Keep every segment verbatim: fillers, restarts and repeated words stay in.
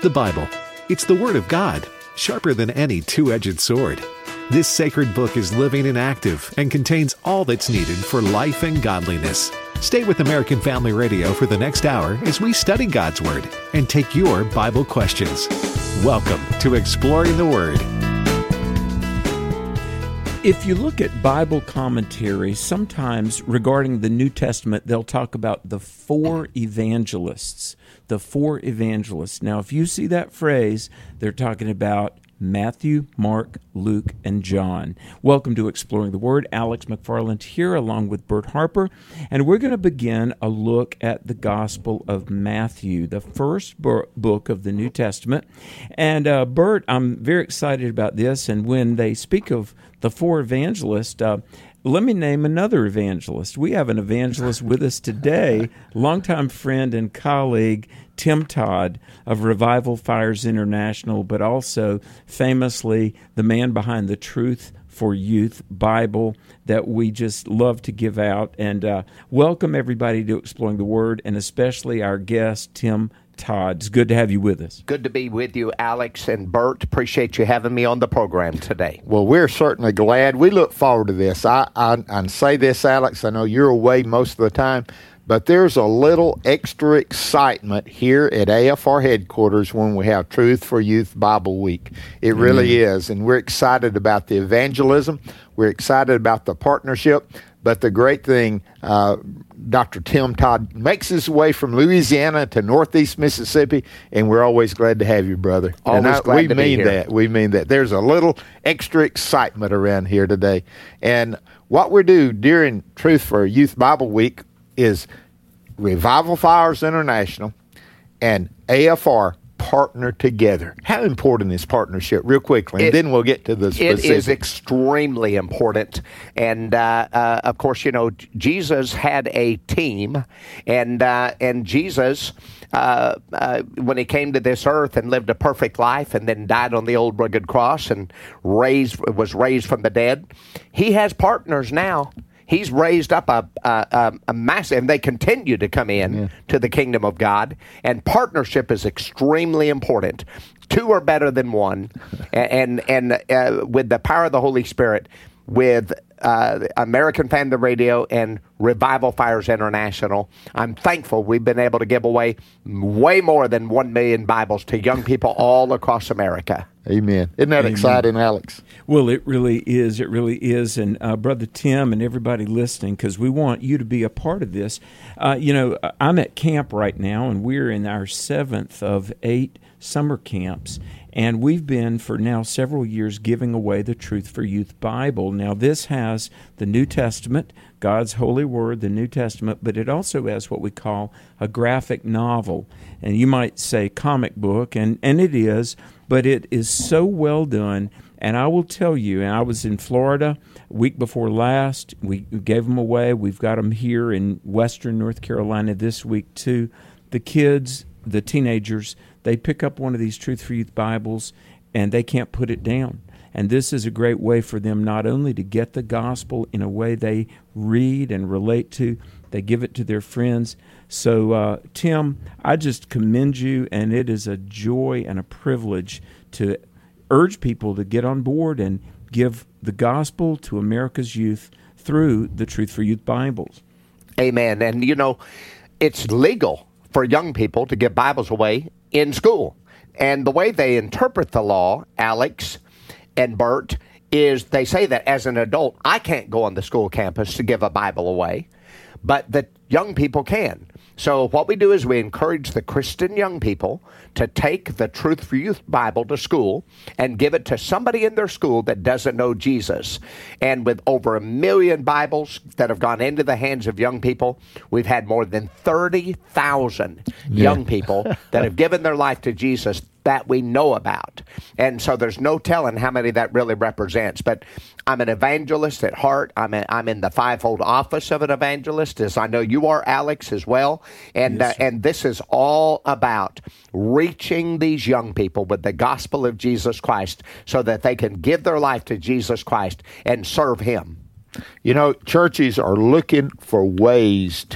The Bible. It's the Word of God, sharper than any two-edged sword. This sacred book is living and active and contains all that's needed for life and godliness. Stay with American Family Radio for the next hour as we study God's Word and take your Bible questions. Welcome to Exploring the Word. If you look at Bible commentaries, sometimes regarding the New Testament, they'll talk about the four evangelists. The four evangelists. Now, if you see that phrase, they're talking about Matthew, Mark, Luke, and John. Welcome to Exploring the Word. Alex McFarland here along with Bert Harper, and we're going to begin a look at the Gospel of Matthew, the first bo- book of the New Testament. And uh, Bert, I'm very excited about this, and when they speak of the four evangelists, uh, let me name another evangelist. We have an evangelist with us today, longtime friend and colleague, Tim Todd of Revival Fires International, but also famously the man behind the Truth for Youth Bible that we just love to give out. And uh, welcome everybody to Exploring the Word, and especially our guest, Tim Todd. It's good to have you with us. Good to be with you, Alex and Bert. Appreciate you having me on the program today. Well, we're certainly glad. We look forward to this. I, I, I say this, Alex, I know you're away most of the time, but there's a little extra excitement here at A F R headquarters when we have Truth for Youth Bible Week. It really mm. is, and we're excited about the evangelism. We're excited about the partnership. But the great thing, uh, Doctor Tim Todd makes his way from Louisiana to Northeast Mississippi, and we're always glad to have you, brother. Always and I, glad we to mean be here. that. We mean that. There's a little extra excitement around here today. And what we do during Truth for Youth Bible Week is Revival Fires International and A F R partner together. How important is partnership, real quickly, and it, then we'll get to the specifics. It is extremely important, and uh, uh, of course, you know, Jesus had a team, and uh, and Jesus, uh, uh, when he came to this earth and lived a perfect life, and then died on the old rugged cross and raised was raised from the dead, he has partners now. He's raised up a, a, a massive, and they continue to come in yeah. to the kingdom of God, and partnership is extremely important. Two are better than one, and and, and uh, with the power of the Holy Spirit, with uh, American Family Radio and Revival Fires International, I'm thankful we've been able to give away way more than one million Bibles to young people all across America. Amen. Isn't that Amen. Exciting, Alex? Well, it really is. It really is. And uh, Brother Tim and everybody listening, because we want you to be a part of this. Uh, you know, I'm at camp right now, and we're in our seventh of eight summer camps. And we've been, for now several years, giving away the Truth for Youth Bible. Now, this has the New Testament, God's holy word, the New Testament, but it also has what we call a graphic novel. And you might say comic book, and, and it is, but it is so well done. And I will tell you, and I was in Florida week before last. We gave them away. We've got them here in western North Carolina this week, too. The kids, the teenagers, they pick up one of these Truth for Youth Bibles, and they can't put it down. And this is a great way for them not only to get the gospel in a way they read and relate to, they give it to their friends. So, uh, Tim, I just commend you, and it is a joy and a privilege to urge people to get on board and give the gospel to America's youth through the Truth for Youth Bibles. Amen. And, you know, it's legal for young people to give Bibles away in school. And the way they interpret the law, Alex and Bert, is they say that as an adult, I can't go on the school campus to give a Bible away, but that young people can. So what we do is we encourage the Christian young people to take the Truth for Youth Bible to school and give it to somebody in their school that doesn't know Jesus. And with over a million Bibles that have gone into the hands of young people, we've had more than thirty thousand yeah. young people that have given their life to Jesus that we know about. And so there's no telling how many that really represents. But I'm an evangelist at heart. I'm a, I'm in the fivefold office of an evangelist, as I know you are, Alex, as well. And yes, uh, and this is all about reaching these young people with the gospel of Jesus Christ so that they can give their life to Jesus Christ and serve Him. You know, churches are looking for ways to,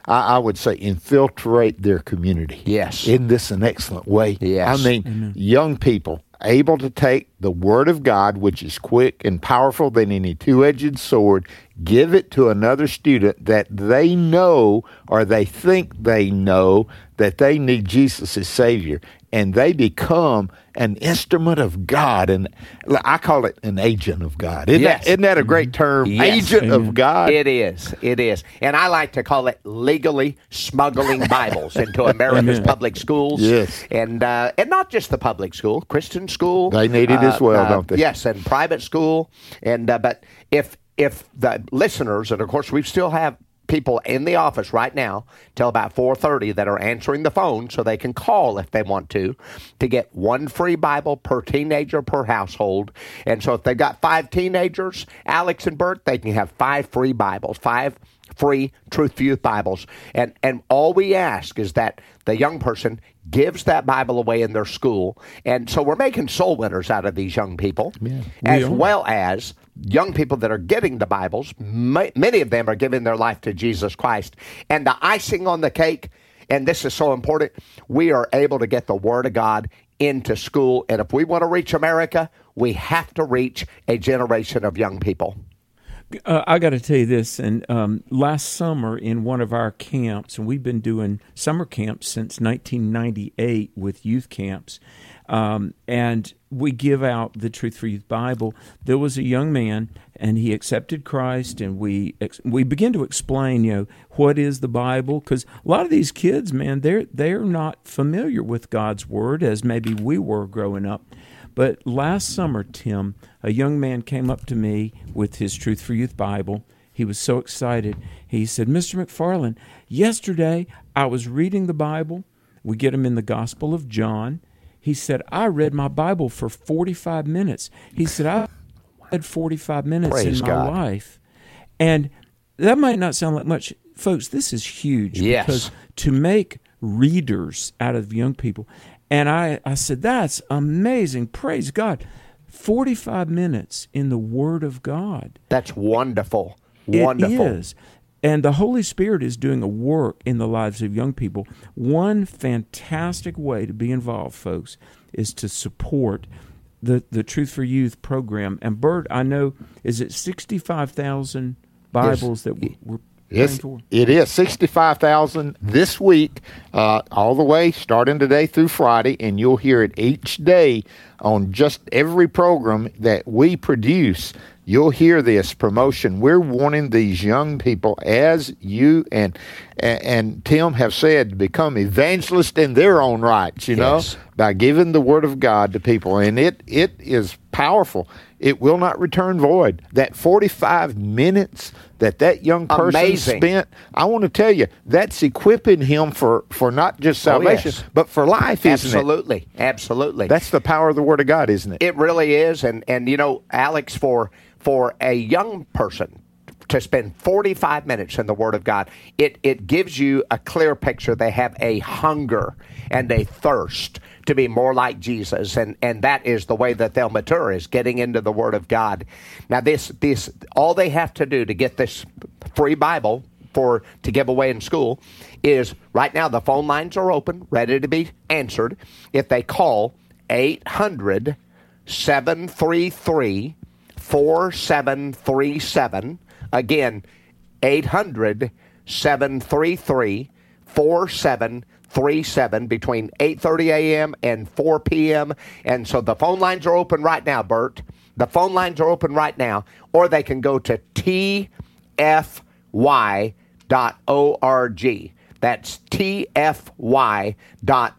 I, I would say, infiltrate their community. Yes. Isn't this an excellent way? Yes. I mean, mm-hmm. young people able to take the Word of God, which is quick and powerful than any two-edged sword, give it to another student that they know or they think they know that they need Jesus as Savior, and they become an instrument of God, and I call it an agent of God. Isn't, yes. that, isn't that a great term? Yes. Agent of God. It is. It is. And I like to call it legally smuggling Bibles into America's public schools. Yes. And uh, and not just the public school, Christian school. They need it as well, uh, don't they? Yes, and private school. And uh, but if if the listeners, and of course we still have people in the office right now till about four thirty that are answering the phone so they can call if they want to, to get one free Bible per teenager per household. And so if they've got five teenagers, Alex and Bert, they can have five free Bibles, five free Truth for Youth Bibles. And, and all we ask is that the young person gives that Bible away in their school. And so we're making soul winners out of these young people, yeah, as we well as young people that are getting the Bibles. Many of them are giving their life to Jesus Christ. And the icing on the cake, and this is so important, we are able to get the Word of God into school. And if we want to reach America, we have to reach a generation of young people. Uh, I got to tell you this, and um, last summer in one of our camps, and we've been doing summer camps since nineteen ninety-eight with youth camps, um, and we give out the Truth for Youth Bible. There was a young man, and he accepted Christ, and we ex- we begin to explain, you know, what is the Bible, because a lot of these kids, man, they're they're not familiar with God's Word as maybe we were growing up. But last summer, Tim, a young man came up to me with his Truth for Youth Bible. He was so excited. He said, Mister McFarland, yesterday I was reading the Bible. We get him in the Gospel of John. He said, I read my Bible for forty-five minutes. He said, I read forty-five minutes Praise in my God. life. And that might not sound like much. Folks, this is huge. Yes. Because to make readers out of young people. And I, I said, that's amazing. Praise God. forty-five minutes in the Word of God. That's wonderful. Wonderful. It is. And the Holy Spirit is doing a work in the lives of young people. One fantastic way to be involved, folks, is to support the, the Truth for Youth program. And Bert, I know, is it sixty-five thousand Bibles yes. that we, we're Yes, it is sixty-five thousand this week, uh, all the way starting today through Friday, and you'll hear it each day on just every program that we produce. You'll hear this promotion. We're wanting these young people, as you and and, and Tim have said, to become evangelists in their own rights, you yes. know, by giving the Word of God to people. And it it is powerful. It will not return void. That forty-five minutes that that young person Amazing. spent, I want to tell you, that's equipping him for, for not just salvation, oh, yes. but for life, isn't Absolutely. it? Absolutely. Absolutely. That's the power of the Word of God, isn't it? It really is. And, and you know, Alex, for for a young person to spend forty-five minutes in the Word of God, it, it gives you a clear picture. They have a hunger and a thirst to be more like Jesus, and, and that is the way that they'll mature, is getting into the Word of God. Now, this this all they have to do to get this free Bible for to give away in school is, right now the phone lines are open, ready to be answered. If they call eight hundred, seven three three, four seven three seven, again, eight hundred, seven three three, four seven three seven, between eight thirty a.m. and four p.m. And so the phone lines are open right now, Bert. The phone lines are open right now. Or they can go to T F Y dot org. That's T F Y dot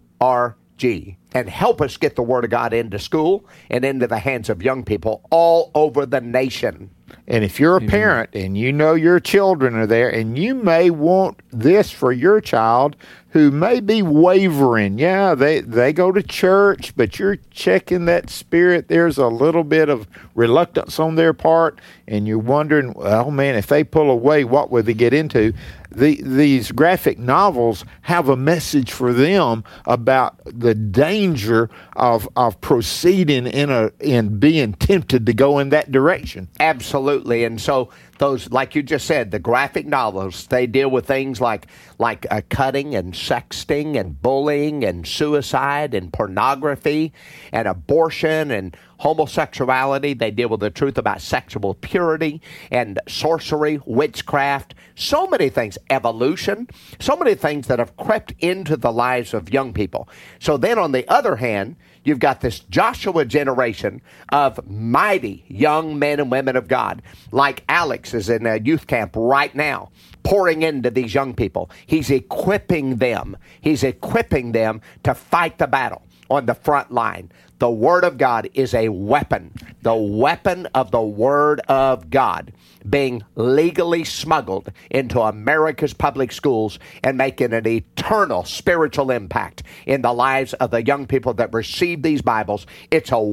org. And help us get the Word of God into school and into the hands of young people all over the nation. And if you're a Amen. parent and you know your children are there, and you may want this for your child who may be wavering. Yeah, they, they go to church, but you're checking that spirit. There's a little bit of reluctance on their part, and you're wondering, well, man, if they pull away, what would they get into? The, these graphic novels have a message for them about the danger of of proceeding in a in being tempted to go in that direction. Absolutely. And so those, like you just said, the graphic novels, they deal with things like like uh, cutting and sexting and bullying and suicide and pornography and abortion and homosexuality. They deal with the truth about sexual purity and sorcery, witchcraft, so many things, evolution, so many things that have crept into the lives of young people. So then on the other hand, you've got this Joshua generation of mighty young men and women of God, like Alex is in a youth camp right now, pouring into these young people. He's equipping them. He's equipping them to fight the battle on the front line. The Word of God is a weapon, the weapon of the Word of God being legally smuggled into America's public schools and making an eternal spiritual impact in the lives of the young people that receive these Bibles. It's a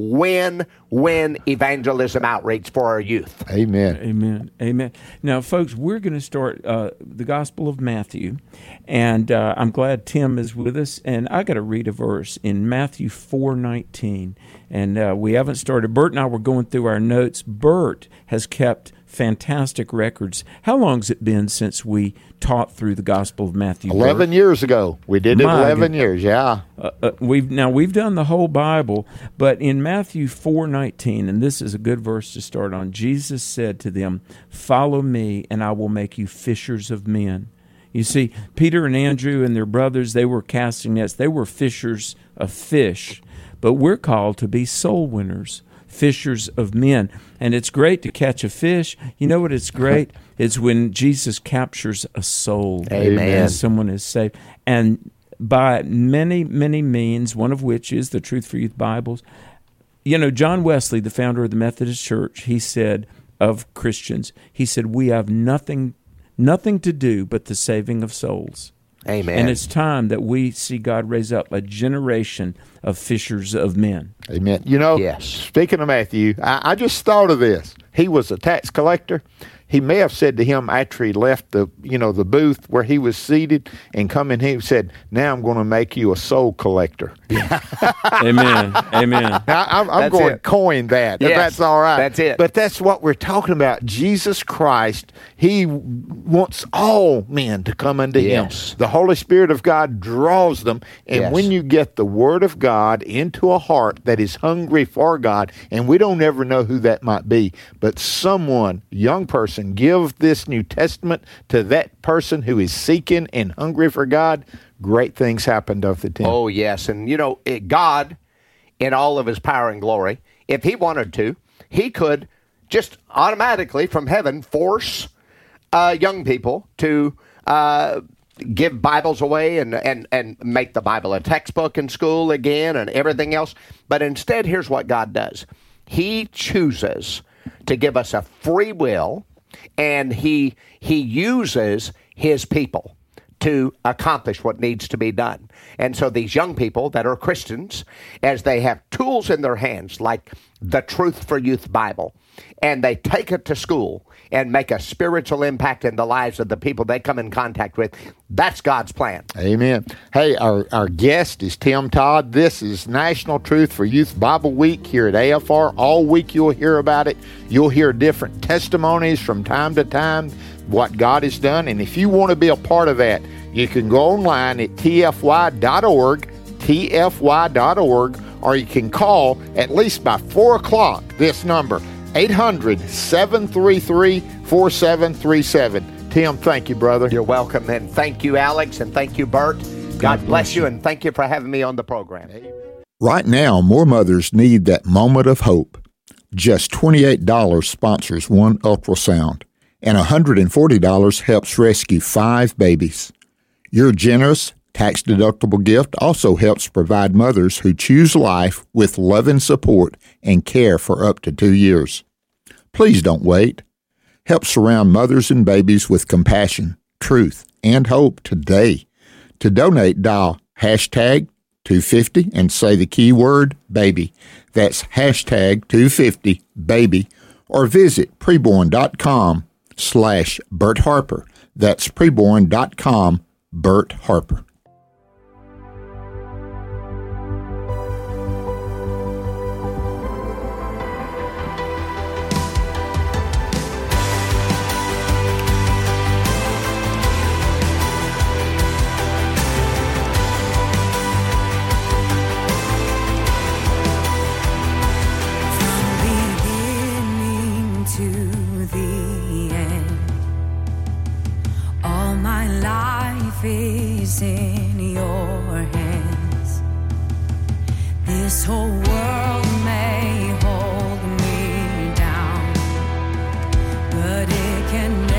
win-win evangelism outreach for our youth. Amen. Amen. Amen. Now, folks, we're going to start uh, the Gospel of Matthew, and uh, I'm glad Tim is with us, and I got to read a verse in Matthew four nineteen, and uh, we haven't started. Bert and I were going through our notes. Bert has kept fantastic records. How long's it been since we taught through the Gospel of Matthew? Eleven Bert? years ago. We did it My eleven God. years, yeah. Uh, uh, we've now we've done the whole Bible, but in Matthew four nineteen, and this is a good verse to start on, Jesus said to them, "Follow me, and I will make you fishers of men." You see, Peter and Andrew and their brothers, they were casting nets. They were fishers of fish, but we're called to be soul winners, fishers of men. And it's great to catch a fish. You know what it's great? It's when Jesus captures a soul. Amen. And someone is saved. And by many, many means, one of which is the Truth for Youth Bibles. You know, John Wesley, the founder of the Methodist Church, he said of Christians, he said, we have nothing, nothing to do but the saving of souls. Amen. And it's time that we see God raise up a generation of fishers of men. Amen. You know, Yes. speaking of Matthew, I, I just thought of this. He was a tax collector. He may have said to him after he left the, you know, the booth where he was seated and come in, he said, "Now I'm going to make you a soul collector." Amen. Amen. Now, I'm, I'm That's going to it. coin that. if Yes, that's all right. that's it. But that's what we're talking about. Jesus Christ, he wants all men to come unto Yes. him. The Holy Spirit of God draws them. And Yes. when you get the Word of God into a heart that is hungry for God, and we don't ever know who that might be, but someone, young person, give this New Testament to that person who is seeking and hungry for God, great things happen, don't they, Tim? Oh, yes. And, you know, it, God, in all of his power and glory, if he wanted to, he could just automatically from heaven force uh, young people to uh, give Bibles away and, and, and make the Bible a textbook in school again and everything else. But instead, here's what God does. He chooses to give us a free will, and he he uses his people to accomplish what needs to be done. And so these young people that are Christians, as they have tools in their hands, like the Truth for Youth Bible, and they take it to school and make a spiritual impact in the lives of the people they come in contact with, that's God's plan. Amen. Hey, our, our guest is Tim Todd. This is National Truth for Youth Bible Week here at A F R. All week you'll hear about it. You'll hear different testimonies from time to time, what God has done. And if you want to be a part of that, you can go online at T F Y dot org, T F Y dot org, or you can call at least by four o'clock this number, eight hundred, seven three three, four seven three seven. Tim, thank you, brother. You're welcome, and thank you, Alex, and thank you, Bert. God bless you, and thank you for having me on the program. Right now, more mothers need that moment of hope. Just twenty-eight dollars sponsors one ultrasound, and one hundred forty dollars helps rescue five babies. Your generous, tax-deductible gift also helps provide mothers who choose life with love and support and care for up to two years. Please don't wait. Help surround mothers and babies with compassion, truth, and hope today. To donate, dial hashtag two fifty and say the keyword baby. That's hashtag two fifty baby, or visit preborn.com slash Bert Harper. That's preborn.com Bert Harper. This whole world may hold me down, but it can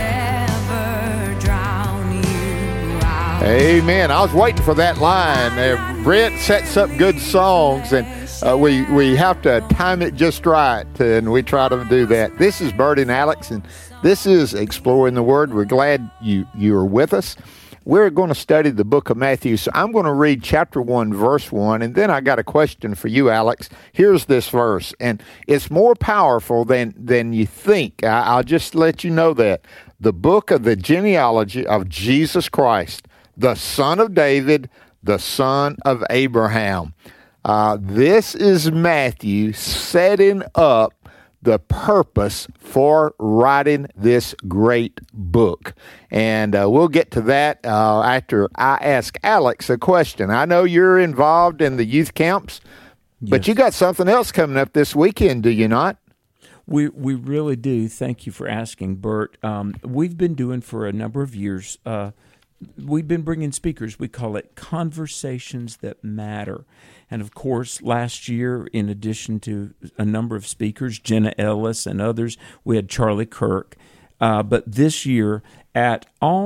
never drown you out. Amen. I was waiting for that line. Uh, Brent sets up good songs, and uh, we we have to time it just right, and we try to do that. This is Bert and Alex, and this is Exploring the Word. We're glad you you are with us. We're going to study the book of Matthew, so I'm going to read chapter one, verse one, and then I got a question for you, Alex. Here's this verse, and it's more powerful than, than you think. I, I'll just let you know that. The book of the genealogy of Jesus Christ, the son of David, the son of Abraham. Uh, this is Matthew setting up the purpose for writing this great book. And uh, we'll get to that uh, after I ask Alex a question. I know you're involved in the youth camps, but Yes. you got something else coming up this weekend, do you not? We we really do. Thank you for asking, Bert. Um, we've been doing for a number of years, uh, we've been bringing speakers. We call it Conversations That Matter. And, of course, last year, in addition to a number of speakers, Jenna Ellis and others, we had Charlie Kirk. Uh, but this year, at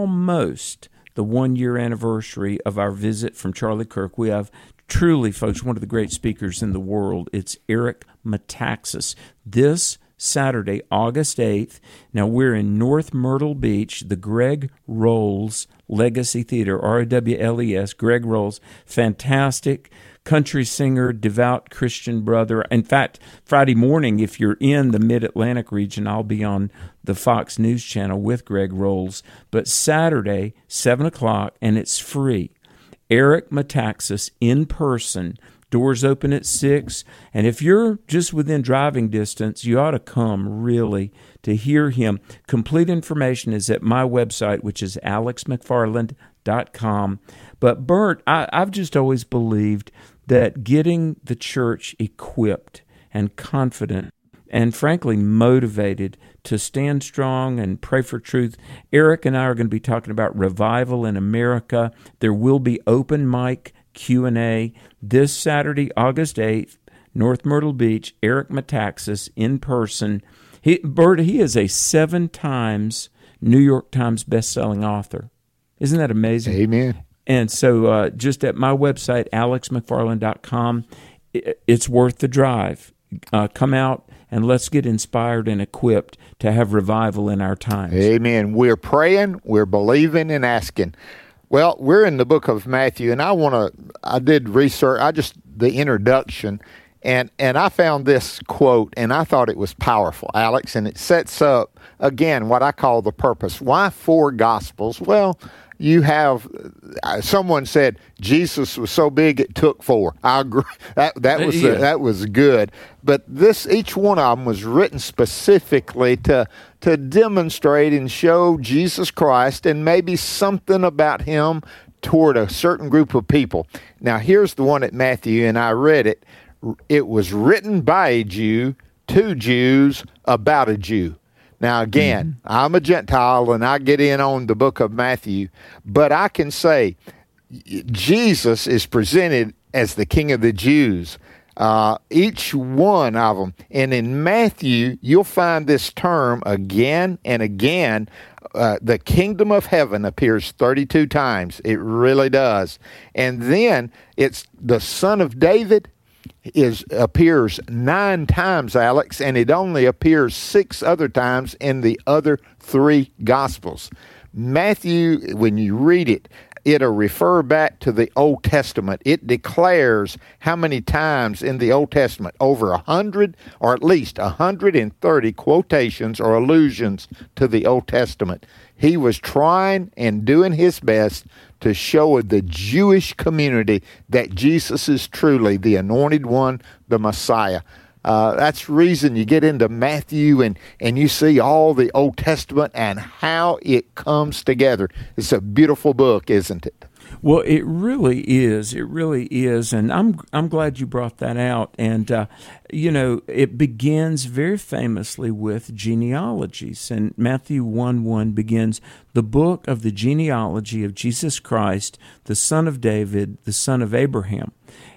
almost the one-year anniversary of our visit from Charlie Kirk, we have truly, folks, one of the great speakers in the world. It's Eric Metaxas. This Saturday, August eighth. Now, we're in North Myrtle Beach, the Greg Rolls Legacy Theater, R O W L E S, Greg Rolls, fantastic country singer, devout Christian brother. In fact, Friday morning, if you're in the Mid-Atlantic region, I'll be on the Fox News Channel with Greg Rolls. But Saturday, seven o'clock, and it's free. Eric Metaxas in person. Doors open at six, and if you're just within driving distance, you ought to come, really, to hear him. Complete information is at my website, which is alex mcfarland dot com. But, Bert, I, I've just always believed that getting the church equipped and confident and, frankly, motivated to stand strong and pray for truth. Eric and I are going to be talking about revival in America. There will be open mic Q and A this Saturday, August eighth, North Myrtle Beach. Eric Metaxas in person. He, Bert, he is a seven times New York Times best-selling author. Isn't that amazing? Amen. And so uh, just at my website, alex mcfarland dot com, it's worth the drive. Uh, come out and let's get inspired and equipped to have revival in our times. Amen. We're praying, we're believing, and asking. Well, we're in the book of Matthew, and I want to, I did research, I just, the introduction, and, and I found this quote, and I thought it was powerful, Alex, and it sets up, again, what I call the purpose. Why four Gospels? Well, you have, uh, someone said Jesus was so big it took four. I agree. That that was Yeah. uh, that was good. But this, each one of them was written specifically to to demonstrate and show Jesus Christ and maybe something about him toward a certain group of people. Now, here's the one at Matthew, and I read it. It was written by a Jew to Jews about a Jew. Now, again, mm-hmm. I'm a Gentile, and I get in on the book of Matthew, but I can say Jesus is presented as the King of the Jews, uh, each one of them. And in Matthew, you'll find this term again and again. Uh, the kingdom of heaven appears thirty-two times. It really does. And then it's the Son of David is appears nine times, Alex, and it only appears six other times in the other three Gospels. Matthew, when you read it, it'll refer back to the Old Testament. It declares how many times in the Old Testament, over a hundred, or at least a hundred and thirty quotations or allusions to the Old Testament. He was trying and doing his best to show the Jewish community that Jesus is truly the anointed one, the Messiah. Uh, that's the reason you get into Matthew and, and you see all the Old Testament and how it comes together. It's a beautiful book, isn't it? Well, it really is. It really is, and I'm I'm glad you brought that out. And uh, you know, it begins very famously with genealogies, and Matthew one one begins the book of the genealogy of Jesus Christ, the son of David, the son of Abraham.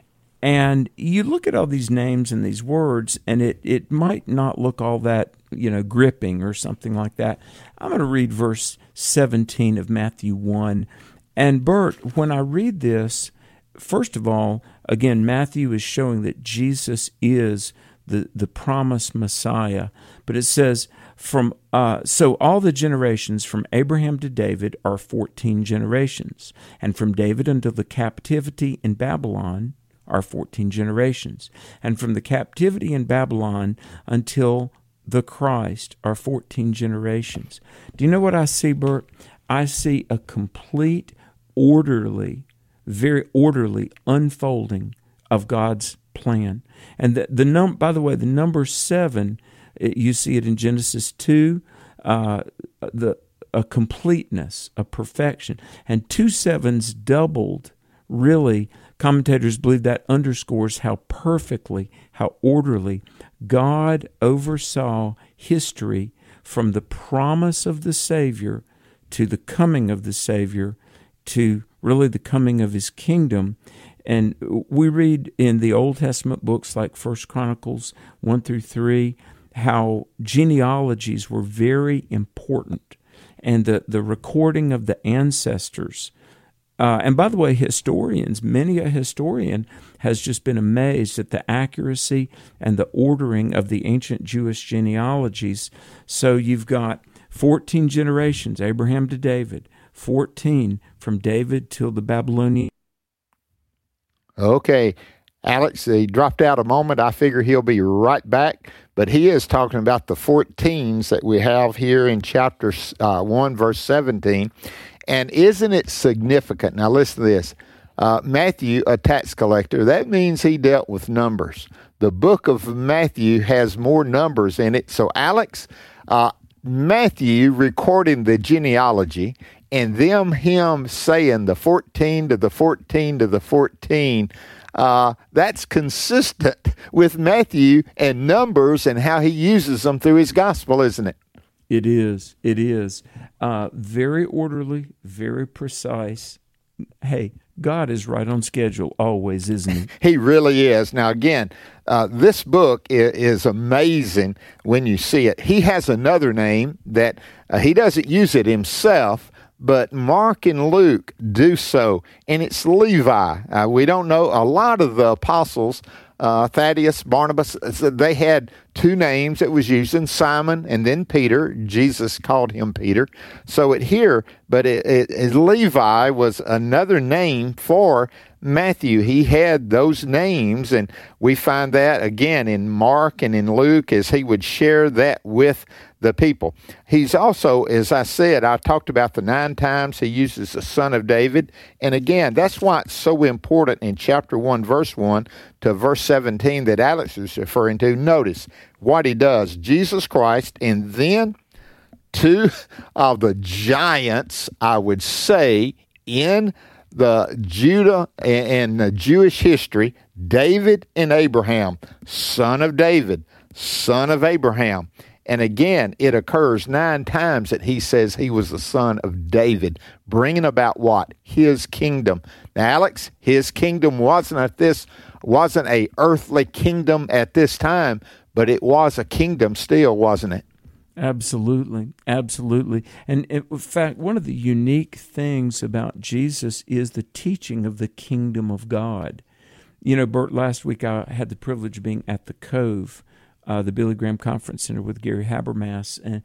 And you look at all these names and these words, and it, it might not look all that, you know, gripping or something like that. I'm going to read verse seventeen of Matthew one. And Bert, when I read this, first of all, again, Matthew is showing that Jesus is the, the promised Messiah. But it says, from uh, so all the generations from Abraham to David are fourteen generations, and from David until the captivity in Babylon are fourteen generations, and from the captivity in Babylon until the Christ are fourteen generations. Do you know what I see, Bert? I see a complete, orderly, very orderly unfolding of God's plan. And the, the num by the way, the number seven, it, you see it in Genesis two, uh, the a completeness, a perfection, and two sevens doubled. Really, commentators believe that underscores how perfectly, how orderly God oversaw history from the promise of the Savior to the coming of the Savior to really the coming of His kingdom. And we read in the Old Testament books like First Chronicles one through three how genealogies were very important, and the, the recording of the ancestors. Uh, and by the way, historians, many a historian has just been amazed at the accuracy and the ordering of the ancient Jewish genealogies. So you've got fourteen generations, Abraham to David, fourteen from David till the Babylonian. Okay, Alex, he dropped out a moment. I figure he'll be right back, but he is talking about the fourteens that we have here in chapter uh, one, verse seventeen. And isn't it significant? Now listen to this. Uh, Matthew, a tax collector, that means he dealt with numbers. The book of Matthew has more numbers in it. So Alex, uh, Matthew recording the genealogy, and them him saying the fourteen to the fourteen to the fourteen, uh, that's consistent with Matthew and Numbers and how he uses them through his gospel, isn't it? It is. It is. Uh, very orderly, very precise. Hey, God is right on schedule always, isn't He? He really is. Now, again, uh, this book is, is amazing when you see it. He has another name that uh, he doesn't use it himself, but Mark and Luke do so, and it's Levi. Uh, we don't know a lot of the apostles. Uh, Thaddeus, Barnabas, they had two names that was using, Simon and then Peter. Jesus called him Peter. So it here, but it, it, it, Levi was another name for Matthew. He had those names, and we find that again in Mark and in Luke as he would share that with the people. He's also, as I said, I talked about the nine times he uses the Son of David. And again, that's why it's so important in chapter one, verse one to verse seventeen that Alex is referring to. Notice what he does. Jesus Christ, and then two of the giants, I would say, in the Judah and the Jewish history, David and Abraham, son of David, son of Abraham. And again, it occurs nine times that he says he was the son of David, bringing about what? His kingdom. Now, Alex, his kingdom wasn't at this, wasn't a earthly kingdom at this time, but it was a kingdom still, wasn't it? Absolutely, absolutely. And in fact, one of the unique things about Jesus is the teaching of the kingdom of God. You know, Bert, last week I had the privilege of being at the Cove, uh, the Billy Graham Conference Center with Gary Habermas, and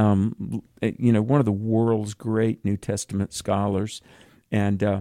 um, you know, one of the world's great New Testament scholars. And uh,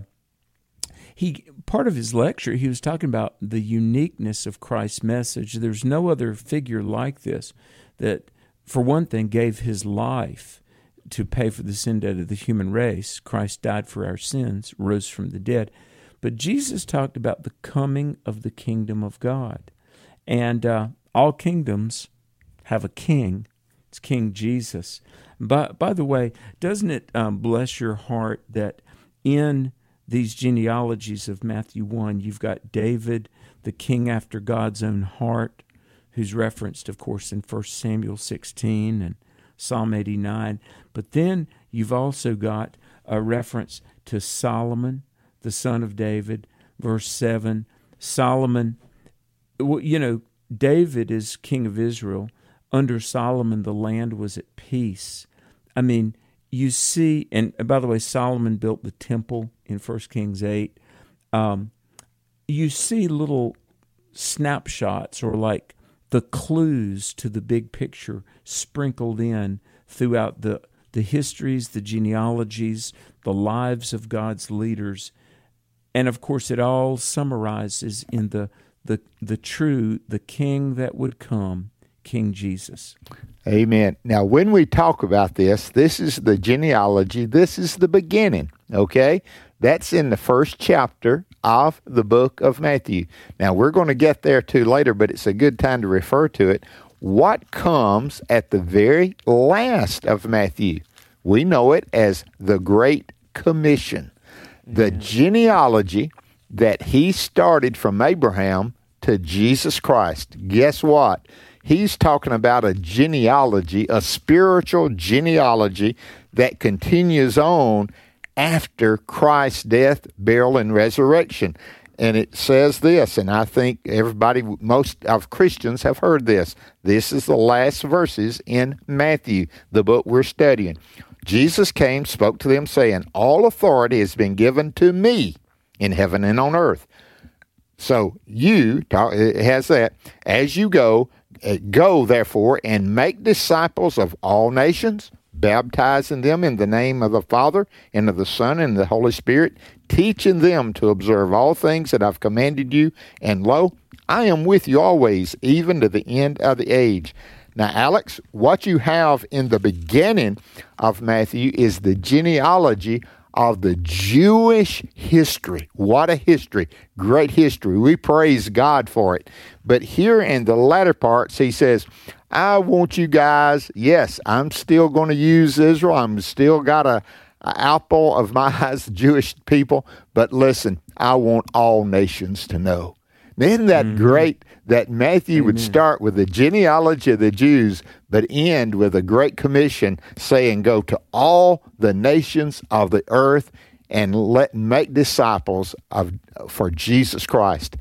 he part of his lecture, he was talking about the uniqueness of Christ's message. There's no other figure like this that, for one thing, gave his life to pay for the sin debt of the human race. Christ died for our sins, rose from the dead. But Jesus talked about the coming of the kingdom of God. And uh, all kingdoms have a king. It's King Jesus. By, by the way, doesn't it um, bless your heart that in these genealogies of Matthew one, you've got David, the king after God's own heart, who's referenced, of course, in First Samuel sixteen and Psalm eighty-nine. But then you've also got a reference to Solomon, the son of David, verse seven, Solomon, well, you know, David is king of Israel. Under Solomon, the land was at peace. I mean, you see, and by the way, Solomon built the temple in First Kings eight. Um, you see little snapshots or like the clues to the big picture sprinkled in throughout the, the histories, the genealogies, the lives of God's leaders. And of course, it all summarizes in the, the, the true, the king that would come, King Jesus. Amen. Now, when we talk about this, this is the genealogy. This is the beginning, okay? That's in the first chapter of the book of Matthew. Now, we're going to get there too later, but it's a good time to refer to it. What comes at the very last of Matthew? We know it as the Great Commission. The genealogy that he started from Abraham to Jesus Christ. Guess what? He's talking about a genealogy, a spiritual genealogy that continues on after Christ's death, burial, and resurrection. And it says this, and I think everybody, most of Christians have heard this. This is the last verses in Matthew, the book we're studying. Jesus came, spoke to them, saying, all authority has been given to me in heaven and on earth. So you, it has that, as you go, go therefore and make disciples of all nations, baptizing them in the name of the Father and of the Son and the Holy Spirit, teaching them to observe all things that I've commanded you. And lo, I am with you always, even to the end of the age. Now, Alex, what you have in the beginning of Matthew is the genealogy of the Jewish history. What a history. Great history. We praise God for it. But here in the latter parts, he says, I want you guys, yes, I'm still going to use Israel. I'm still got a, a apple of my eyes, Jewish people. But listen, I want all nations to know. Isn't that mm-hmm. great that Matthew Amen. Would start with the genealogy of the Jews, but end with a great commission saying, go to all the nations of the earth and let make disciples of for Jesus Christ.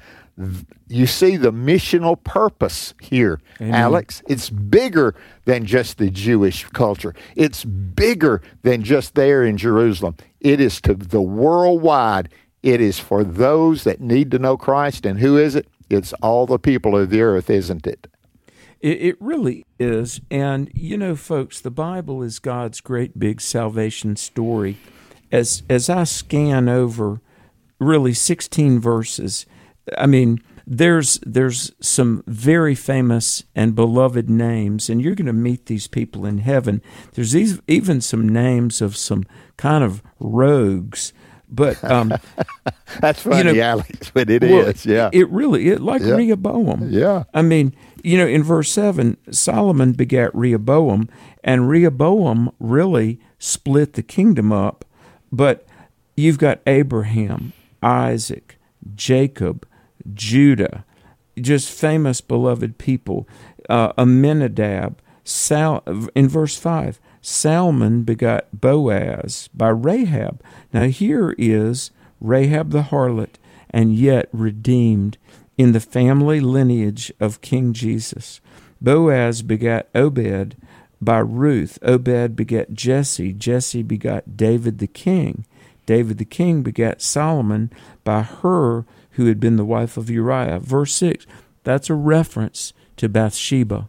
You see the missional purpose here, Amen. Alex. It's bigger than just the Jewish culture. It's bigger than just there in Jerusalem. It is to the worldwide. It is for those that need to know Christ. And who is it? It's all the people of the earth, isn't it? It, it really is. And, you know, folks, the Bible is God's great big salvation story. As, as I scan over really sixteen verses, I mean, there's there's some very famous and beloved names, and you're going to meet these people in heaven. There's these, even some names of some kind of rogues. But um, that's funny, you know, Alex. But it well, is, yeah. It really is like yeah. Rehoboam. Yeah. I mean, you know, in verse seven, Solomon begat Rehoboam, and Rehoboam really split the kingdom up. But you've got Abraham, Isaac, Jacob, Judah, just famous, beloved people. Uh, Aminadab, Sal. In verse five. Salmon begot Boaz by Rahab. Now here is Rahab the harlot, and yet redeemed in the family lineage of King Jesus. Boaz begot Obed by Ruth. Obed begat Jesse. Jesse begot David the king. David the king begat Solomon by her who had been the wife of Uriah. Verse six, that's a reference to Bathsheba,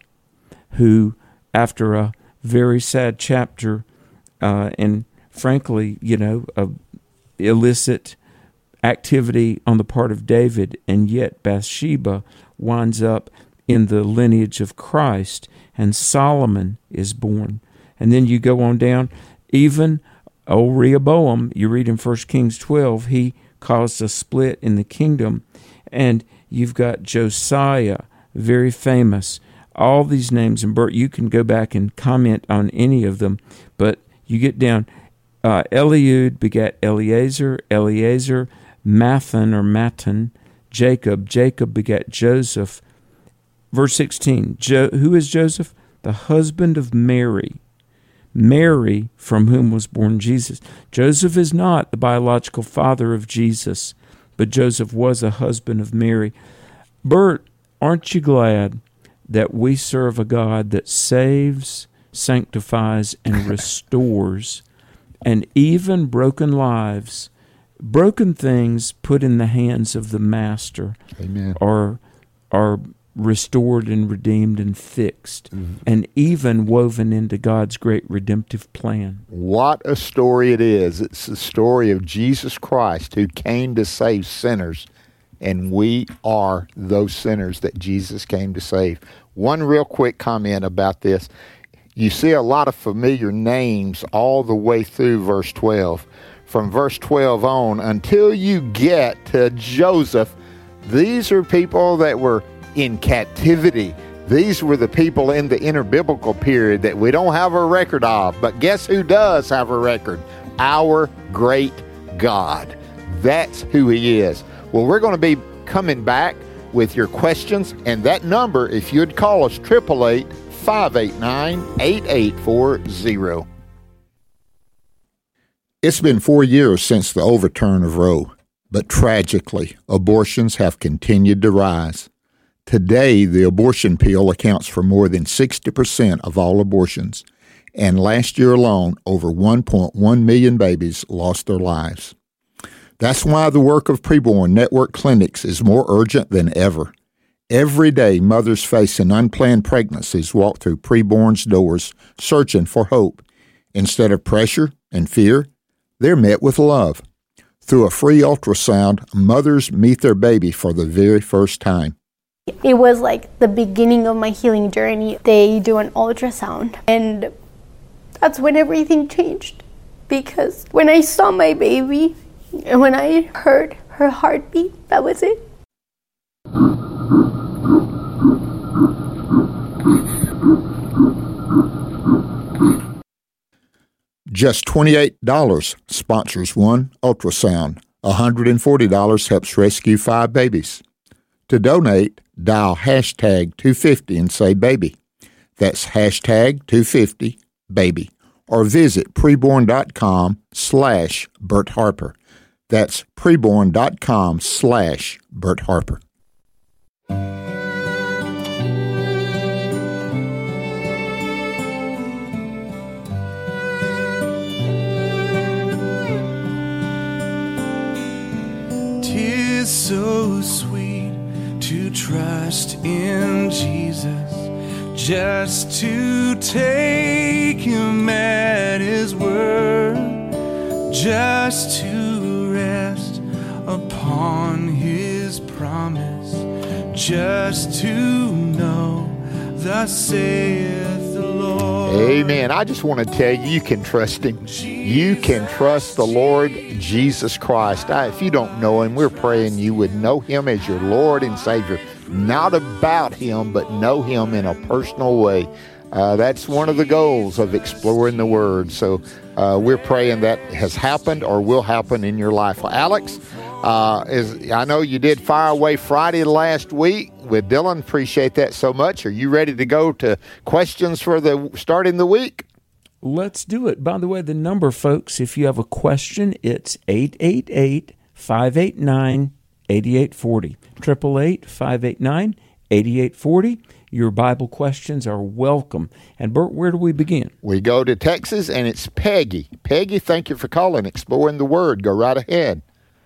who after a very sad chapter, uh, and frankly, you know, uh, illicit activity on the part of David, and yet Bathsheba winds up in the lineage of Christ, and Solomon is born. And then you go on down, even old Rehoboam, you read in First Kings twelve, he caused a split in the kingdom, and you've got Josiah, very famous. All these names, and Bert, you can go back and comment on any of them, but you get down, uh, Eliud begat Eleazar, Eleazar, Mathan or Matan, Jacob, Jacob begat Joseph. Verse sixteen, jo- who is Joseph? The husband of Mary, Mary from whom was born Jesus. Joseph is not the biological father of Jesus, but Joseph was a husband of Mary. Bert, aren't you glad that we serve a God that saves, sanctifies, and restores, and even broken lives, broken things put in the hands of the Master, Amen. are are restored and redeemed and fixed, mm-hmm. and even woven into God's great redemptive plan. What a story it is. It's the story of Jesus Christ who came to save sinners, and we are those sinners that Jesus came to save. One real quick comment about this. You see a lot of familiar names all the way through verse twelve. From verse twelve on, until you get to Joseph, these are people that were in captivity. These were the people in the interbiblical period that we don't have a record of. But guess who does have a record? Our great God. That's who he is. Well, we're going to be coming back with your questions, and that number, if you'd call us, eight eight eight, five eight nine, eight eight four zero. It's been four years since the overturn of Roe, but tragically, abortions have continued to rise. Today, the abortion pill accounts for more than sixty percent of all abortions, and last year alone, over one point one million babies lost their lives. That's why the work of Preborn Network Clinics is more urgent than ever. Every day, mothers facing unplanned pregnancies walk through Preborn's doors searching for hope. Instead of pressure and fear, they're met with love. Through a free ultrasound, mothers meet their baby for the very first time. It was like the beginning of my healing journey. They do an ultrasound, and that's when everything changed. Because when I saw my baby, and when I heard her heartbeat, that was it. Just twenty-eight dollars sponsors one ultrasound. one hundred forty dollars helps rescue five babies. To donate, dial hashtag two fifty and say baby. That's hashtag two fifty baby. Or visit preborn.com slash Bert Harper. That's preborn.com slash Bert Harper. Tis so sweet to trust in Jesus, just to take him at his word, just to rest upon his promise, just to know thus saith the Lord. Amen. I just want to tell you, you can trust him. You can trust the Lord Jesus Christ. I, if you don't know him, we're praying you would know him as your Lord and Savior. Not about him, but know him in a personal way. Uh, that's one of the goals of exploring the Word. So uh, we're praying that has happened or will happen in your life. Well, Alex, uh, is I know you did Fire Away Friday last week with Dylan. Appreciate that so much. Are you ready to go to questions for the starting the week? Let's do it. By the way, the number, folks, if you have a question, it's eight eight eight, five eight nine, eight eight four zero. eight eight eight, five eight nine, eight eight four zero. Your Bible questions are welcome. And Bert, where do we begin? We go to Texas, and it's Peggy. Peggy, thank you for calling, Exploring the Word. Go right ahead.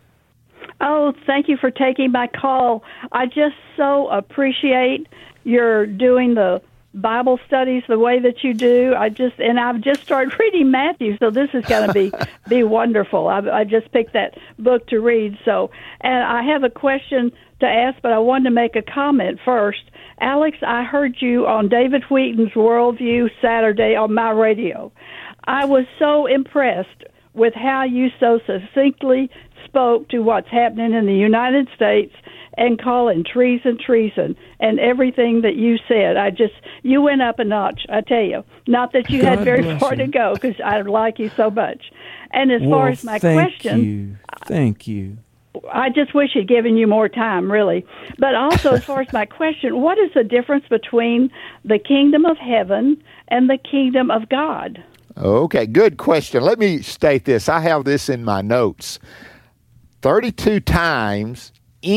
Oh, thank you for taking my call. I just so appreciate your doing the Bible studies the way that you do. I just and I've just started reading Matthew, so this is going to be be wonderful. I, I just picked that book to read. So, and I have a question to ask, but I wanted to make a comment first. Alex, I heard you on David Wheaton's Worldview Saturday on my radio. I was so impressed with how you so succinctly spoke to what's happening in the United States and calling treason treason and everything that you said. I just, you went up a notch, I tell you. Not that you God had very far you. to go, because I like you so much. And as well, far as my thank question... you. Thank you. I just wish he'd given you more time, really. But also, as far as my question, what is the difference between the kingdom of heaven and the kingdom of God? Okay, good question. Let me state this. I have this in my notes. thirty-two times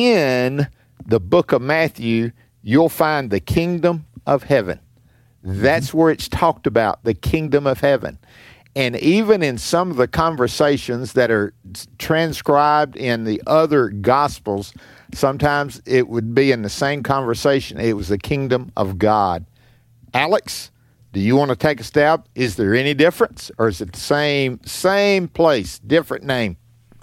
in the book of Matthew, you'll find the kingdom of heaven. That's where it's talked about, the kingdom of heaven. And even in some of the conversations that are transcribed in the other Gospels, sometimes it would be in the same conversation. It was the kingdom of God. Alex, do you want to take a stab? Is there any difference, or is it the same, same place, different name?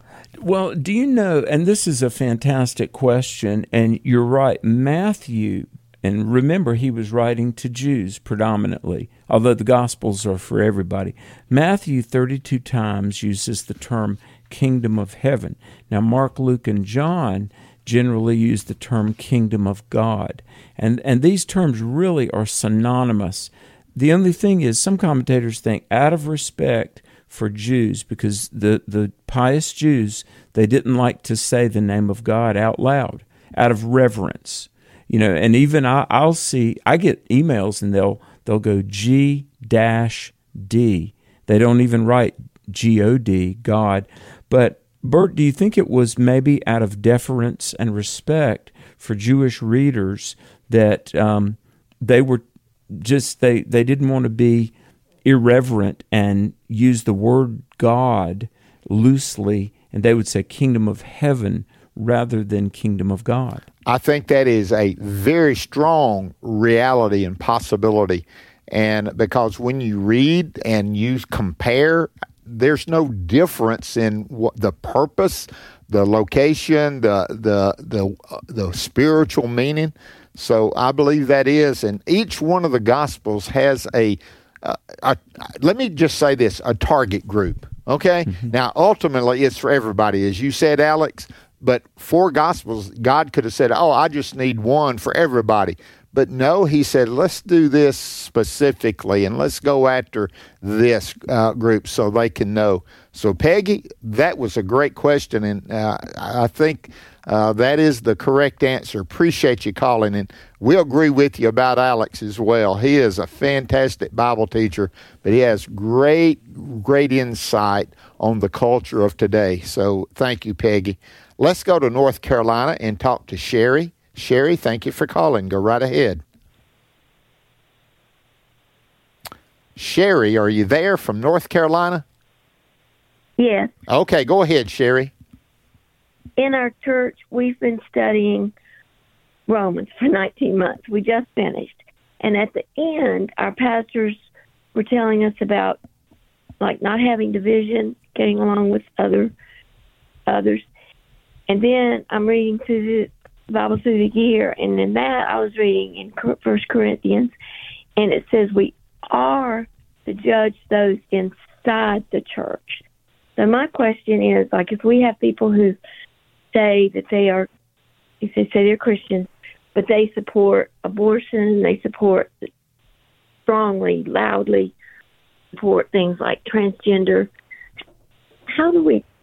Well, do you know, and this is a fantastic question, and you're right, Matthew, and remember he was writing to Jews predominantly, although the Gospels are for everybody. Matthew thirty-two times uses the term kingdom of heaven. Now, Mark, Luke, and John generally use the term kingdom of God. And, and these terms really are synonymous. The only thing is some commentators think out of respect for Jews, because the, the pious Jews, they didn't like to say the name of God out loud, out of reverence. You know, and even I, I'll see, I get emails and they'll they'll go G dash D. They don't even write G O D, God. But, Bert, do you think it was maybe out of deference and respect for Jewish readers that um, they were just, they, they didn't want to be irreverent and use the word God loosely, and they would say kingdom of heaven rather than kingdom of God? I think that is a very strong reality and possibility. And because when you read and you compare, there's no difference in what the purpose, the location, the the the uh, the spiritual meaning. So I believe that is, and each one of the Gospels has a, uh, a let me just say this, a target group. Okay? Mm-hmm. Now, ultimately, it's for everybody, as you said, Alex. But four Gospels, God could have said, oh, I just need one for everybody. But no, he said, let's do this specifically, and let's go after this uh, group so they can know. So, Peggy, that was a great question, and uh, I think uh, that is the correct answer. Appreciate you calling, and we agree with you about Alex as well. He is a fantastic Bible teacher, but he has great, great insight on the culture of today. So, thank you, Peggy. Let's go to North Carolina and talk to Sherry. Sherry, thank you for calling. Go right ahead. Sherry, are you there from North Carolina? Yes. Okay, go ahead, Sherry. In our church, we've been studying Romans for nineteen months. We just finished. And at the end, our pastors were telling us about, like, not having division, getting along with other others. And then I'm reading through the Bible through the year, and in that I was reading in First Corinthians, and it says we are to judge those inside the church. So my question is, like, if we have people who say that they are, if they say they're Christians, but they support abortion, they support strongly, loudly support things like transgender, how do we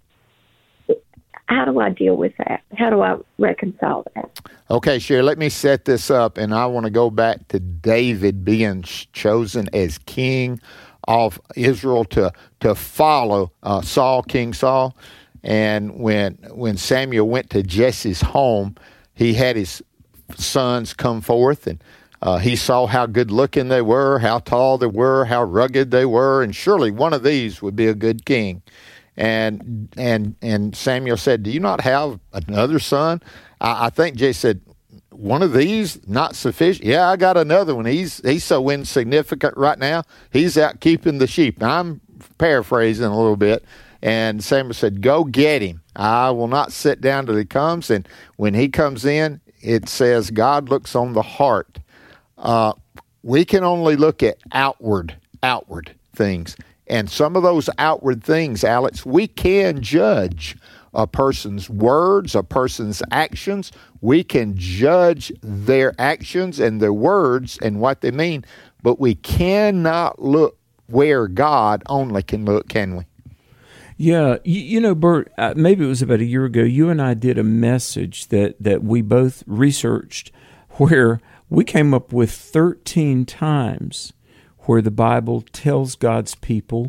How do I deal with that? How do I reconcile that? Okay, Sherry, let me set this up, and I want to go back to David being chosen as king of Israel to to follow uh, Saul, King Saul. And when when Samuel went to Jesse's home, he had his sons come forth, and uh, he saw how good-looking they were, how tall they were, how rugged they were, and surely one of these would be a good king. And and and Samuel said, do you not have another son? I, I think Jay said, one of these not sufficient? Yeah, I got another one. He's he's so insignificant right now. He's out keeping the sheep. Now, I'm paraphrasing a little bit. And Samuel said, go get him. I will not sit down till he comes. And when he comes in, it says God looks on the heart. Uh, we can only look at outward, outward things. And some of those outward things, Alex, we can judge a person's words, a person's actions. We can judge their actions and their words and what they mean, but we cannot look where God only can look, can we? Yeah, you, you know, Bert, uh, maybe it was about a year ago, you and I did a message that, that we both researched where we came up with thirteen times where the Bible tells God's people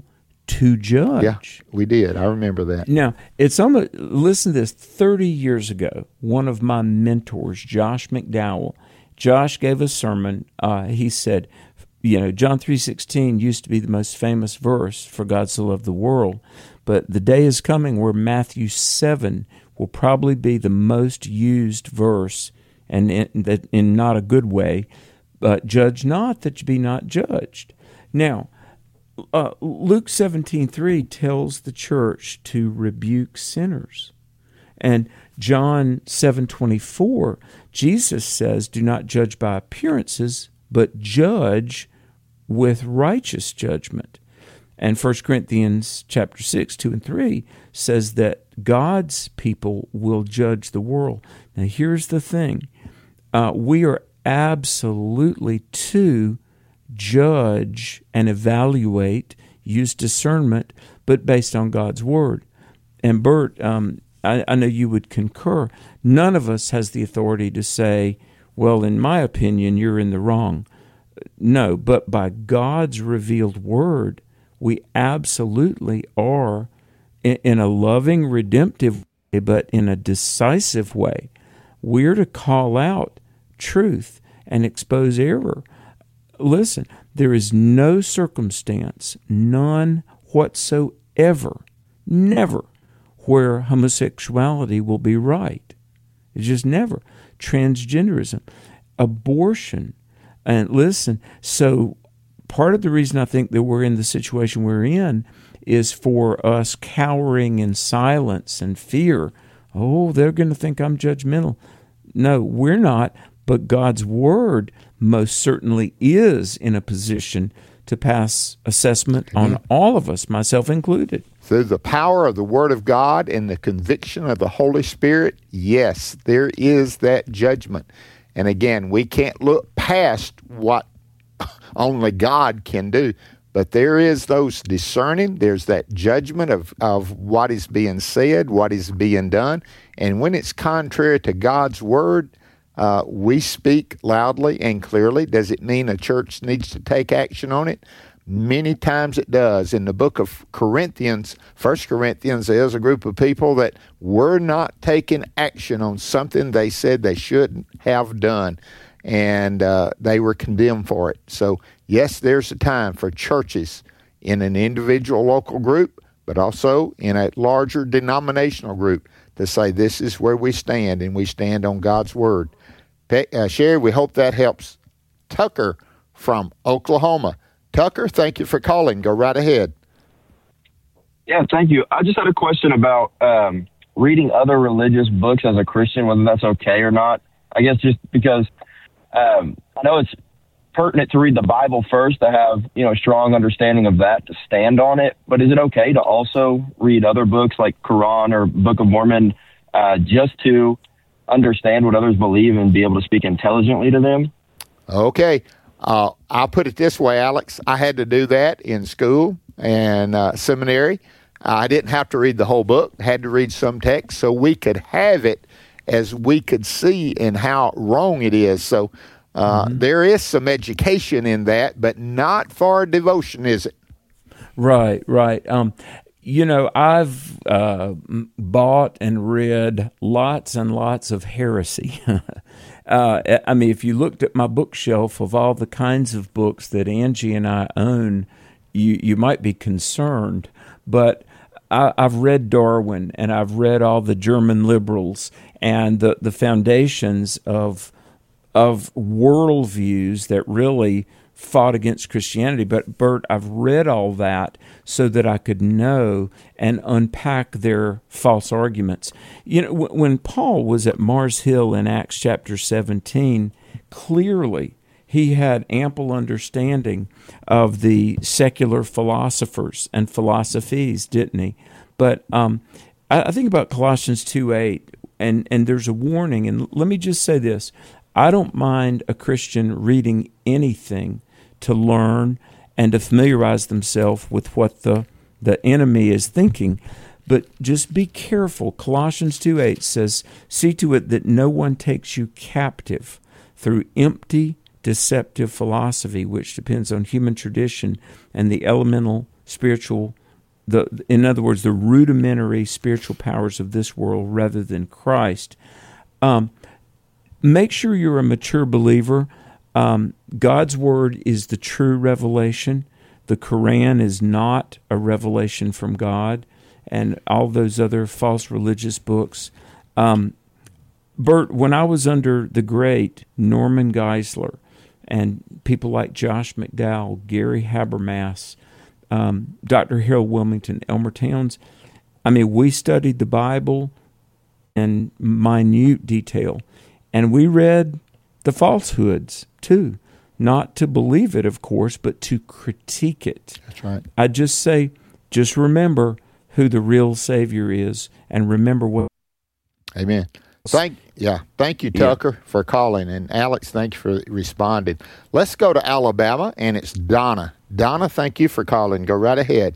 to judge. Yeah, we did. I remember that. Now, it's on the, listen to this, thirty years ago, one of my mentors, Josh McDowell, Josh gave a sermon. Uh, he said, you know, John three sixteen used to be the most famous verse, for God so loved the world, but the day is coming where Matthew seven will probably be the most used verse, and in, that in not a good way, but judge not that you be not judged. Now, uh, Luke seventeen three tells the church to rebuke sinners. And John seven twenty-four, Jesus says, do not judge by appearances, but judge with righteous judgment. And First Corinthians chapter six, two and three says that God's people will judge the world. Now here's the thing. Uh, we are absolutely to judge and evaluate, use discernment, but based on God's Word. And Bert, um, I, I know you would concur, none of us has the authority to say, well, in my opinion, you're in the wrong. No, but by God's revealed Word, we absolutely are, in, in a loving, redemptive way, but in a decisive way. We're to call out truth and expose error. Listen, there is no circumstance, none whatsoever, never, where homosexuality will be right. It's just never. Transgenderism, abortion, and listen, so part of the reason I think that we're in the situation we're in is for us cowering in silence and fear. Oh, they're going to think I'm judgmental. No, we're not, but God's Word most certainly is in a position to pass assessment mm-hmm. on all of us, myself included. Through the power of the Word of God and the conviction of the Holy Spirit, yes, there is that judgment. And again, we can't look past what only God can do. But there is those discerning, there's that judgment of, of what is being said, what is being done. And when it's contrary to God's Word, uh, we speak loudly and clearly. Does it mean a church needs to take action on it? Many times it does. In the book of Corinthians, First Corinthians, there's a group of people that were not taking action on something they said they shouldn't have done, and uh, they were condemned for it. So, yes, there's a time for churches in an individual local group, but also in a larger denominational group to say this is where we stand, and we stand on God's Word. Pe- uh, Sherry, we hope that helps. Tucker from Oklahoma. Tucker, thank you for calling. Go right ahead. Yeah, thank you. I just had a question about um, reading other religious books as a Christian, whether that's okay or not. I guess just because um, I know it's pertinent to read the Bible first to have, you know, a strong understanding of that, to stand on it. But is it okay to also read other books like Quran or Book of Mormon uh, just to understand what others believe and be able to speak intelligently to them? Okay. Uh, I'll put it this way, Alex. I had to do that in school and uh, seminary. I didn't have to read the whole book. I had to read some text so we could have it as we could see and how wrong it is. So uh, mm-hmm. there is some education in that, but not for devotion, is it? Right, right. Um, you know, I've uh, bought and read lots and lots of heresy. Uh, I mean, if you looked at my bookshelf of all the kinds of books that Angie and I own, you, you might be concerned. But I, I've read Darwin, and I've read all the German liberals and the, the foundations of of worldviews that really fought against Christianity. But, Bert, I've read all that so that I could know and unpack their false arguments. You know, w- when Paul was at Mars Hill in Acts chapter seventeen, clearly he had ample understanding of the secular philosophers and philosophies, didn't he? But um, I, I think about Colossians two eight, and, and there's a warning. And let me just say this. I don't mind a Christian reading anything to learn and to familiarize themselves with what the, the enemy is thinking. But just be careful. Colossians two eight says, see to it that no one takes you captive through empty, deceptive philosophy, which depends on human tradition and the elemental spiritual the in other words, the rudimentary spiritual powers of this world rather than Christ. Um, make sure you're a mature believer. Um, God's Word is the true revelation. The Quran is not a revelation from God, and all those other false religious books. Um, Bert, when I was under the great Norman Geisler and people like Josh McDowell, Gary Habermas, um, Doctor Harold Wilmington, Elmer Towns, I mean, we studied the Bible in minute detail, and we read the falsehoods too. Not to believe it, of course, but to critique it. That's right. I just say, just remember who the real Savior is, and remember what. Amen. Thank yeah, thank you, Tucker, yeah. for calling, and Alex, thank you for responding. Let's go to Alabama, and it's Donna. Donna, thank you for calling. Go right ahead.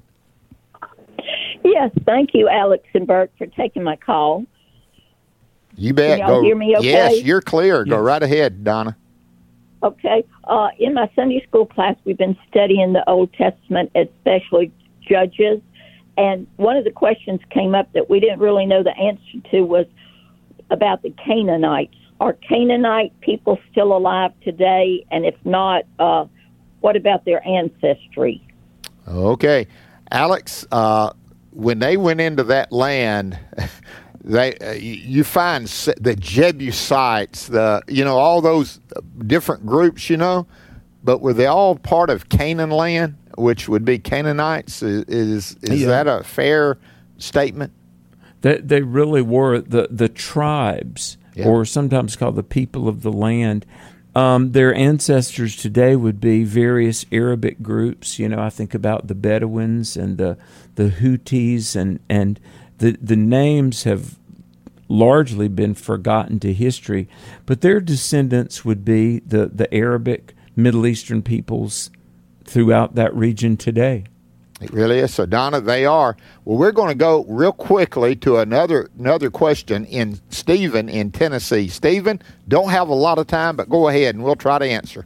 Yes, thank you, Alex and Bert, for taking my call. You bet. Can y'all go. hear me okay? Yes, you're clear. Yes. Go right ahead, Donna. Okay. Uh, in my Sunday school class, we've been studying the Old Testament, especially Judges. And one of the questions came up that we didn't really know the answer to was about the Canaanites. Are Canaanite people still alive today? And if not, uh, what about their ancestry? Okay. Alex, uh, when they went into that land, they uh, you find the Jebusites, the you know all those different groups, you know, but were they all part of Canaan land, which would be Canaanites? Is is, is yeah. that a fair statement? They they really were the the tribes, yeah. or sometimes called the people of the land. Um, their ancestors today would be various Arabic groups. You know, I think about the Bedouins and the the Houthis, and and the the names have largely been forgotten to history. But their descendants would be the the Arabic, Middle Eastern peoples throughout that region today. It really is. So, Donna, they are. Well, we're going to go real quickly to another another question in Stephen in Tennessee. Stephen, don't have a lot of time, but go ahead and we'll try to answer.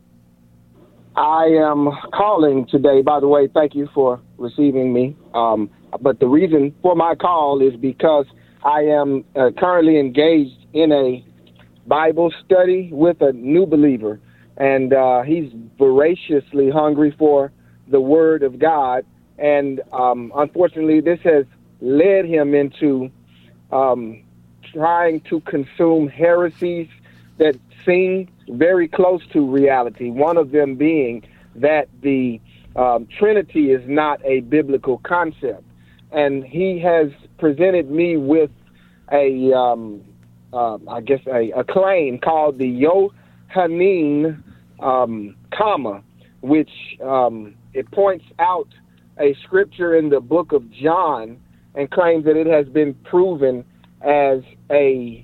I am calling today. By the way, thank you for receiving me. Um, but the reason for my call is because I am uh, currently engaged in a Bible study with a new believer, and uh, he's voraciously hungry for the Word of God, and um, unfortunately this has led him into um, trying to consume heresies that seem very close to reality, one of them being that the um, Trinity is not a biblical concept. And he has presented me with a, um, uh, I guess, a, a claim called the Johannine um, comma, which um, it points out a scripture in the book of John and claims that it has been proven as a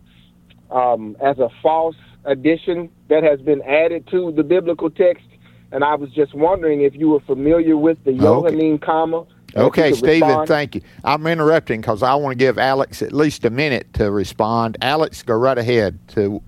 um, as a false addition that has been added to the biblical text. And I was just wondering if you were familiar with the Johannine okay. comma. Okay, Stephen, respond. Thank you. I'm interrupting because I want to give Alex at least a minute to respond. Alex, go right ahead. To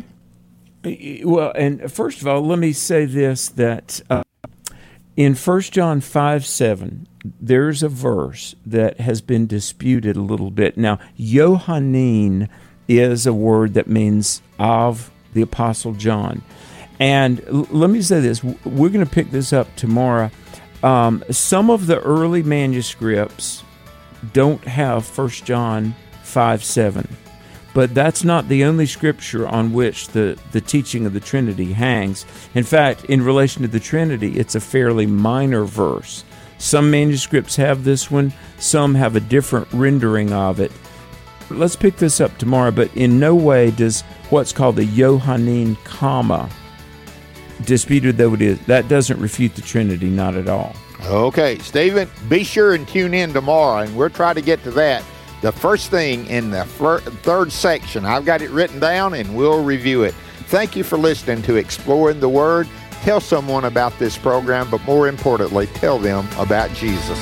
Well, and first of all, let me say this, that uh, in First John five seven, there's a verse that has been disputed a little bit. Now, Johannine is a word that means of the Apostle John. And l- let me say this. We're going to pick this up tomorrow. Um, some of the early manuscripts don't have First John five seven. But that's not the only scripture on which the, the teaching of the Trinity hangs. In fact, in relation to the Trinity, it's a fairly minor verse. Some manuscripts have this one, some have a different rendering of it. Let's pick this up tomorrow, but in no way does what's called the Johannine comma, disputed though it is, that doesn't refute the Trinity, not at all. Okay, Stephen, be sure and tune in tomorrow, and we'll try to get to that. The first thing in the fir- third section, I've got it written down, and we'll review it. Thank you for listening to Exploring the Word. Tell someone about this program, but more importantly, tell them about Jesus.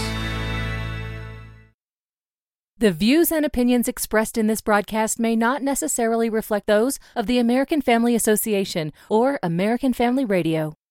The views and opinions expressed in this broadcast may not necessarily reflect those of the American Family Association or American Family Radio.